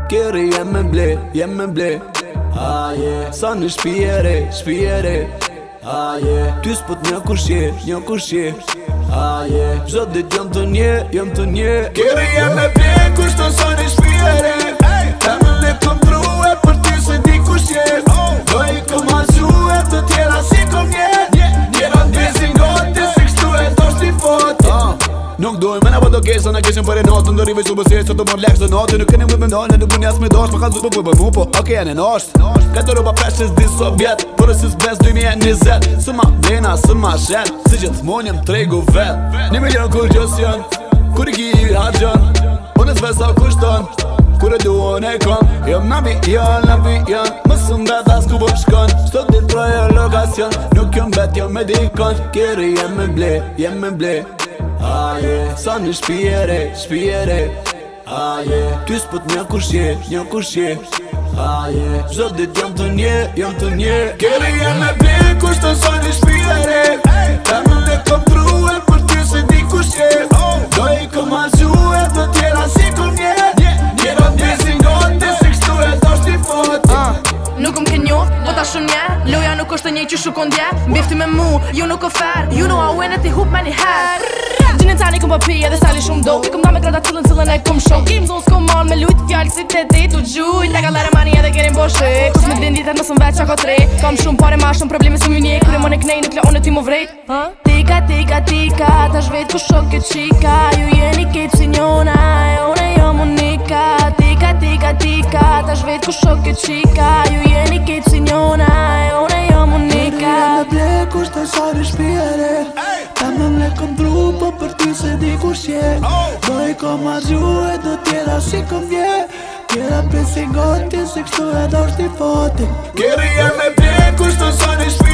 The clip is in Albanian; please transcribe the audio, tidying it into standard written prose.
Keri jem me ble Sa në shpijere Ty s'pot një kushje Zot dit jom të nje Keri jem me ble kushton sa në shpijere Ta më le kom true për ty se di kushje Do i kom hazue të tjera si kom Njera t'bezin gati se kështu e do shti fot Nuk dojmë me në po do kesa në keshën për e natë Në rive shumë se që të mor lekës dhe natë Nuk kene më të ndonë, nuk unë jasë me dosh Më ka zupë për mu, po oke e në nasht Këtë roba preshës di sovjet Por e si s'bes 2020 Së ma vena, së ma shen Si që të monjëm tregu vet 1 milion kur gjës janë Kur i ki i hargjan Unë s'vesa kushton Kur e duon e kon Jom në vijan Më së mbet as ku po shkon Shto dit troje lokacion Nuk jom bet jom me dikon Keri jem me ble Sa në shpijere Ty s'pot një kushje Zot dit jom të nje Keri jem me ble kushton sa në shpijere Ta më le kom true për ty se di kushje Do i kom hazue të tjera si kom Njera t'bezin gati se kështu e do shti fot Nuk ke njoft, po ta shumë nje Loja nuk është të njej që shukon dje Mbifti me mu, ju nuk o fer You know I win it, i hup me një her Gjinin tani këm papi edhe sali shumë do I këm da me grada cilën e këm shok Kim zonë s'kom mal me lujt fjallë si të dit u gjuj Lega lere mani edhe kerin boshe Kus me din ditet nësëm veç ako tre Kam shumë pare ma shumë probleme së mjë Kure mon e knej nuk le onë ti mu vrejt Tika, ta shvet ku shok këtë qika Ju jeni këtë si njona e une jom unika Tika, ta shvet ku shok këtë qika Ju jeni këtë si njona e une jom unika Keri jem me ble kushton sa në shpijere Ta më mle kom tru po për ty se di kushje Do i kom hazue do tjera si kom Njera t'bezin gati se kështu e do shti foti Keri jem me ble kushton sa në shpijere